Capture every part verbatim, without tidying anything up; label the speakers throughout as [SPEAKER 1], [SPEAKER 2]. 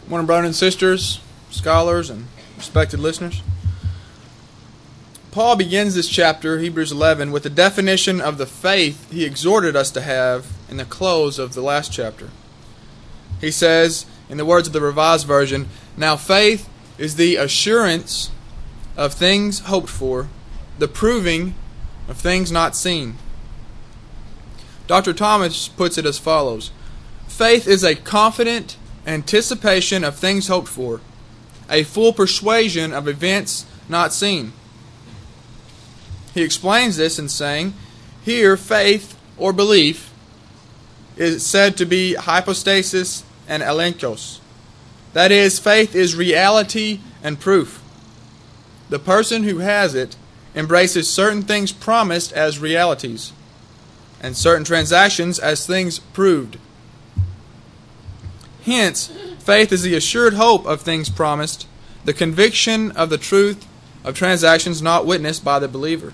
[SPEAKER 1] Morning, brothers and sisters, scholars, and respected listeners. Paul begins this chapter, Hebrews eleven, with the definition of the faith he exhorted us to have in the close of the last chapter. He says, in the words of the Revised Version, "Now faith is the assurance of things hoped for, the proving of things not seen." Doctor Thomas puts it as follows: faith is a confident anticipation of things hoped for, a full persuasion of events not seen. He explains this in saying, here faith or belief is said to be hypostasis and elenkos. That is, faith is reality and proof. The person who has it embraces certain things promised as realities, and certain transactions as things proved. Hence, faith is the assured hope of things promised, the conviction of the truth of transactions not witnessed by the believer.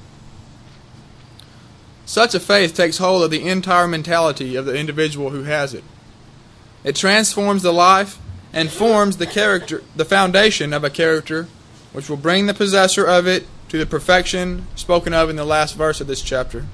[SPEAKER 1] Such a faith takes hold of the entire mentality of the individual who has it. It transforms the life and forms the character, the foundation of a character which will bring the possessor of it to the perfection spoken of in the last verse of this chapter.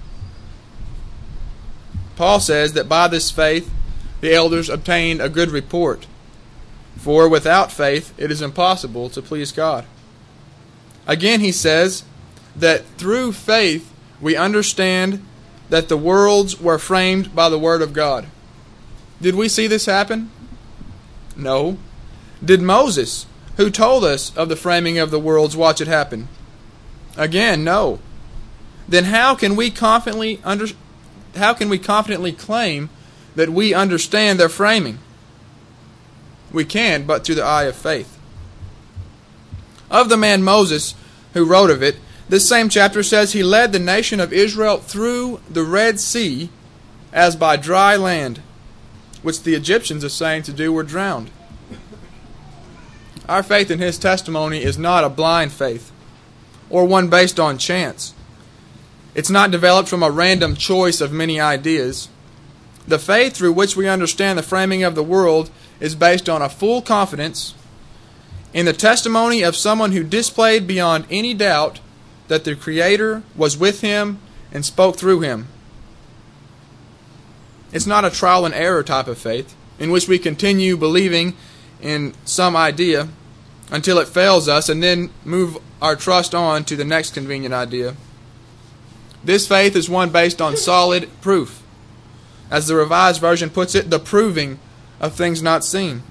[SPEAKER 1] Paul says that by this faith the elders obtained a good report, for without faith it is impossible to please God. Again he says that through faith we understand that the worlds were framed by the Word of God. Did we see this happen? No. Did Moses, who told us of the framing of the worlds, watch it happen? Again, no. Then how can we confidently under, how can we confidently claim that we understand their framing? We can, but through the eye of faith. Of the man Moses, who wrote of it, this same chapter says he led the nation of Israel through the Red Sea as by dry land, which the Egyptians are saying to do were drowned. Our faith in his testimony is not a blind faith, or one based on chance. It's not developed from a random choice of many ideas. The faith through which we understand the framing of the world is based on a full confidence in the testimony of someone who displayed beyond any doubt that the Creator was with him and spoke through him. It's not a trial and error type of faith in which we continue believing in some idea until it fails us and then move our trust on to the next convenient idea. This faith is one based on solid proof. As the Revised Version puts it, the proving of things not seen.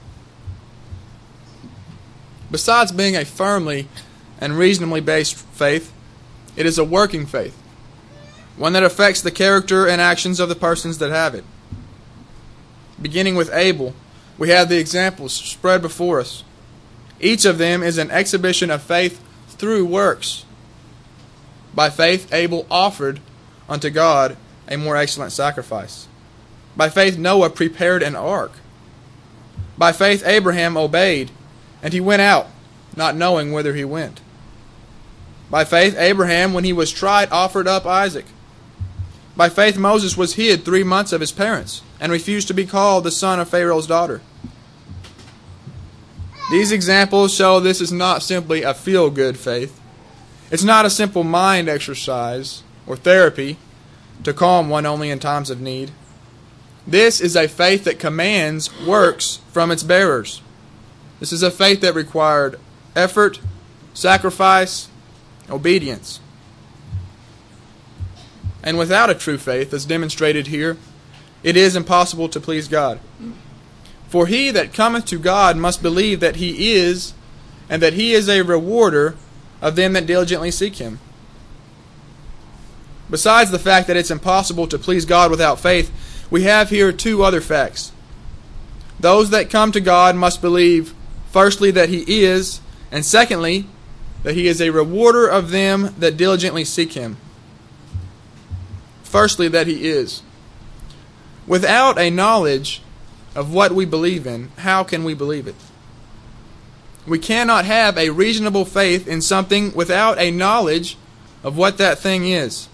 [SPEAKER 1] Besides being a firmly and reasonably based faith, it is a working faith, one that affects the character and actions of the persons that have it. Beginning with Abel, we have the examples spread before us. Each of them is an exhibition of faith through works. By faith, Abel offered unto God a more excellent sacrifice. By faith, Noah prepared an ark. By faith, Abraham obeyed, and he went out, not knowing whither he went. By faith, Abraham, when he was tried, offered up Isaac. By faith, Moses was hid three months of his parents, and refused to be called the son of Pharaoh's daughter. These examples show this is not simply a feel-good faith. It's not a simple mind exercise or therapy to calm one only in times of need. This is a faith that commands works from its bearers. This is a faith that required effort, sacrifice, obedience. And without a true faith, as demonstrated here, it is impossible to please God. For he that cometh to God must believe that He is, and that He is a rewarder of them that diligently seek Him. Besides the fact that it's impossible to please God without faith, we have here two other facts. Those that come to God must believe, firstly, that He is, and secondly, that He is a rewarder of them that diligently seek Him. Firstly, that He is. Without a knowledge of what we believe in, how can we believe it? We cannot have a reasonable faith in something without a knowledge of what that thing is.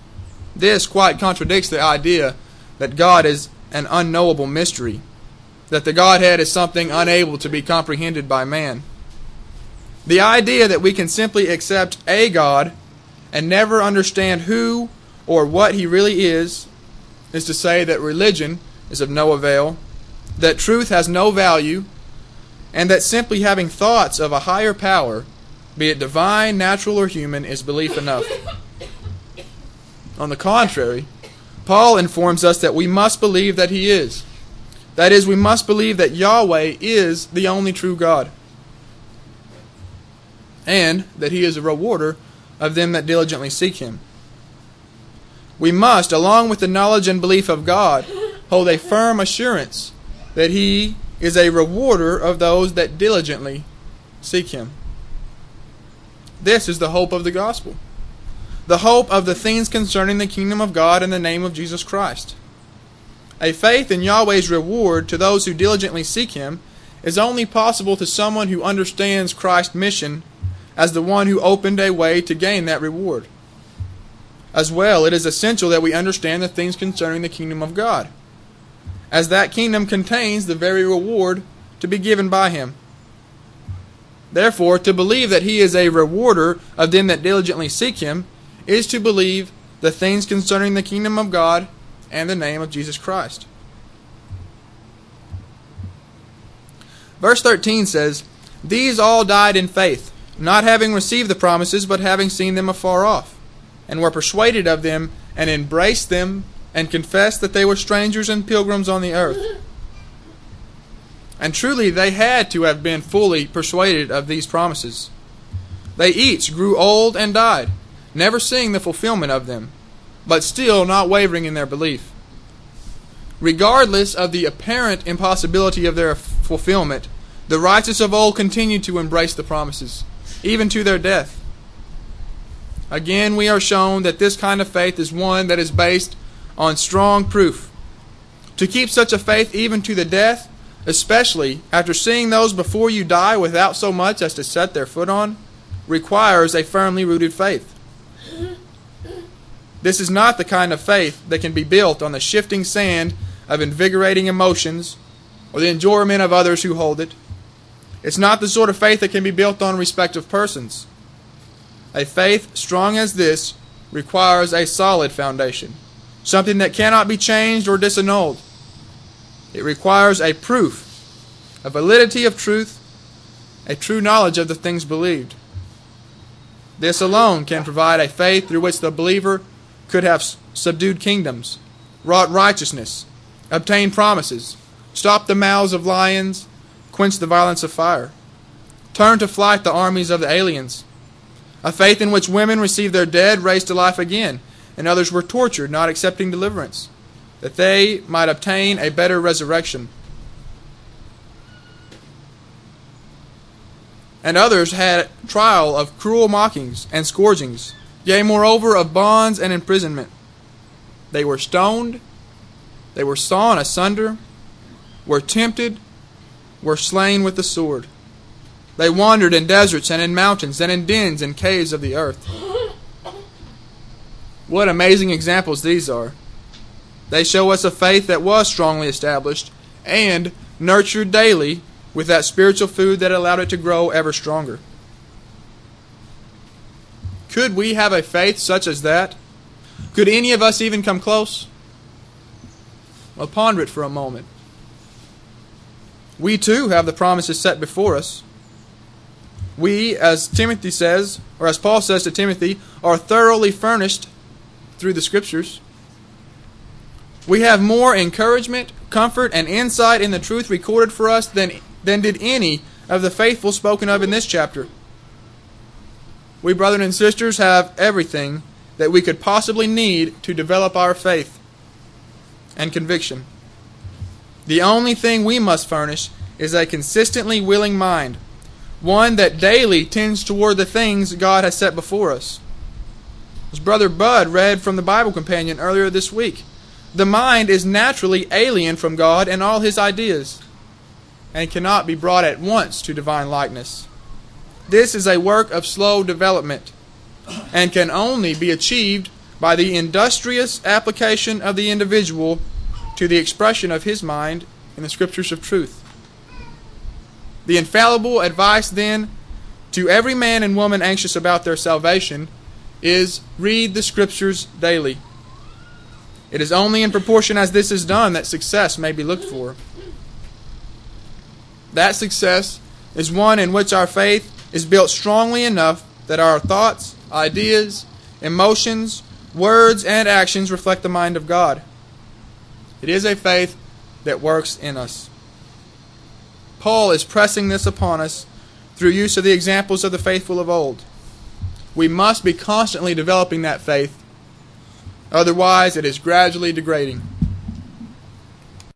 [SPEAKER 1] This quite contradicts the idea that God is an unknowable mystery. that the Godhead is something unable to be comprehended by man. The idea that we can simply accept a God and never understand who or what He really is, is to say that religion is of no avail, that truth has no value, and that simply having thoughts of a higher power, be it divine, natural, or human, is belief enough. On the contrary, Paul informs us that we must believe that He is. That is, we must believe that Yahweh is the only true God, and that He is a rewarder of them that diligently seek Him. We must, along with the knowledge and belief of God, hold a firm assurance that He is a rewarder of those that diligently seek Him. This is the hope of the gospel, the hope of the things concerning the kingdom of God in the name of Jesus Christ. A faith in Yahweh's reward to those who diligently seek Him is only possible to someone who understands Christ's mission as the one who opened a way to gain that reward. As well, it is essential that we understand the things concerning the kingdom of God, as that kingdom contains the very reward to be given by Him. Therefore, to believe that He is a rewarder of them that diligently seek Him is to believe the things concerning the kingdom of God and the name of Jesus Christ. Verse thirteen says, "These all died in faith, not having received the promises, but having seen them afar off, and were persuaded of them, and embraced them, and confessed that they were strangers and pilgrims on the earth." And truly they had to have been fully persuaded of these promises. They each grew old and died, never seeing the fulfillment of them, but still not wavering in their belief. Regardless of the apparent impossibility of their fulfillment, the righteous of old continued to embrace the promises, even to their death. Again, we are shown that this kind of faith is one that is based on strong proof. To keep such a faith even to the death, especially after seeing those before you die without so much as to set their foot on, requires a firmly rooted faith. This is not the kind of faith that can be built on the shifting sand of invigorating emotions or the enjoyment of others who hold it. It's not the sort of faith that can be built on respect of persons. A faith strong as this requires a solid foundation, something that cannot be changed or disannulled. It requires a proof, a validity of truth, a true knowledge of the things believed. This alone can provide a faith through which the believer could have subdued kingdoms, wrought righteousness, obtained promises, stopped the mouths of lions, quenched the violence of fire, turned to flight the armies of the aliens. A faith in which women received their dead raised to life again, and others were tortured, not accepting deliverance, that they might obtain a better resurrection. And others had trial of cruel mockings and scourgings, yea, moreover, of bonds and imprisonment. They were stoned, they were sawn asunder, were tempted, were slain with the sword. They wandered in deserts and in mountains and in dens and caves of the earth. What amazing examples these are. They show us a faith that was strongly established and nurtured daily with that spiritual food that allowed it to grow ever stronger. Could we have a faith such as that? Could any of us even come close? Well, ponder it for a moment. We too have the promises set before us. We, as Timothy says, or as Paul says to Timothy, are thoroughly furnished through the Scriptures. We have more encouragement, comfort, and insight in the truth recorded for us than, than did any of the faithful spoken of in this chapter. We, brothers and sisters, have everything that we could possibly need to develop our faith and conviction. The only thing we must furnish is a consistently willing mind, one that daily tends toward the things God has set before us. As Brother Bud read from the Bible Companion earlier this week, the mind is naturally alien from God and all His ideas, and cannot be brought at once to divine likeness. This is a work of slow development, and can only be achieved by the industrious application of the individual to the expression of his mind in the Scriptures of truth. The infallible advice, then, to every man and woman anxious about their salvation is read the Scriptures daily. It is only in proportion as this is done that success may be looked for. That success is one in which our faith is built strongly enough that our thoughts, ideas, emotions, words, and actions reflect the mind of God. It is a faith that works in us. Paul is pressing this upon us through use of the examples of the faithful of old. We must be constantly developing that faith. Otherwise, it is gradually degrading.